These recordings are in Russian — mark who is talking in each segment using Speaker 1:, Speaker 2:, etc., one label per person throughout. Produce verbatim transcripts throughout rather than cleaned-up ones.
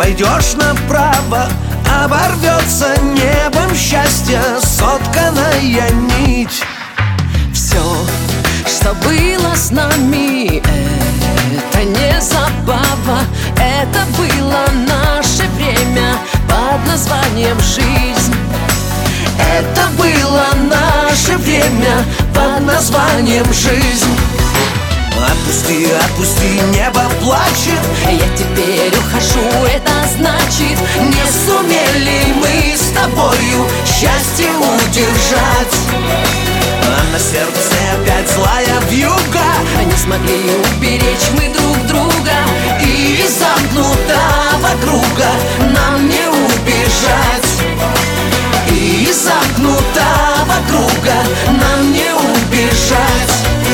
Speaker 1: пойдешь направо, оборвется небом счастья сотканная нить.
Speaker 2: Все, что было с нами, это не забава, это было наше время под названием жизнь.
Speaker 1: Это было наше время под названием жизнь. Отпусти, отпусти, небо плачет.
Speaker 2: Я теперь ухожу, это значит,
Speaker 1: не сумели мы с тобою счастье удержать. А на сердце опять злая вьюга,
Speaker 2: не смогли уберечь мы друг друга.
Speaker 1: И из замкнутого круга нам не убежать. И из замкнутого круга нам не убежать.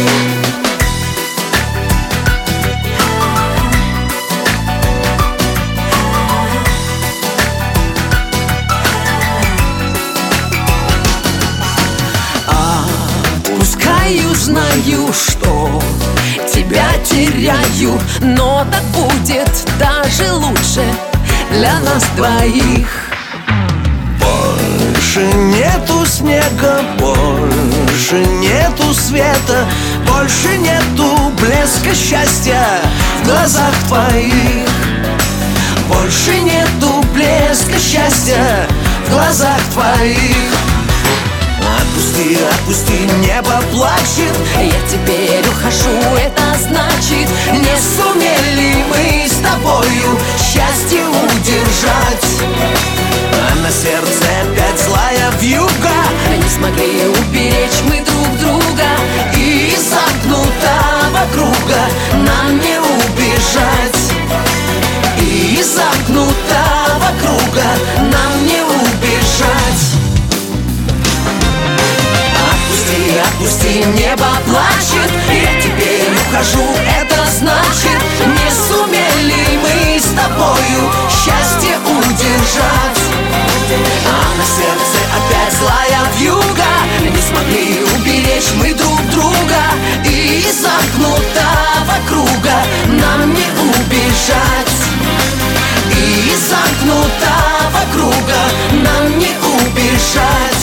Speaker 2: Отпускаю, знаю, что тебя теряю, но так будет даже лучше для нас двоих.
Speaker 1: Больше нету снега, больше нету света, больше нету блеска счастья в глазах твоих. Больше нету блеска счастья в глазах твоих. Отпусти, отпусти, небо плачет.
Speaker 2: Я теперь ухожу, это значит,
Speaker 1: не сумели мы с тобою счастье удержать. А на сердце опять злая вьюга,
Speaker 2: не смогли уберечь мы друг друга.
Speaker 1: И из замкнутого круга нам не убежать. И из замкнутого круга нам не убежать. Отпусти, отпусти, небо плачет. Я теперь ухожу, это значит, не сумели мы с тобою счастье удержать. А на сердце опять злая вьюга, не смогли уберечь мы друг друга. И из замкнутого круга нам не убежать. И из замкнутого круга нам не убежать.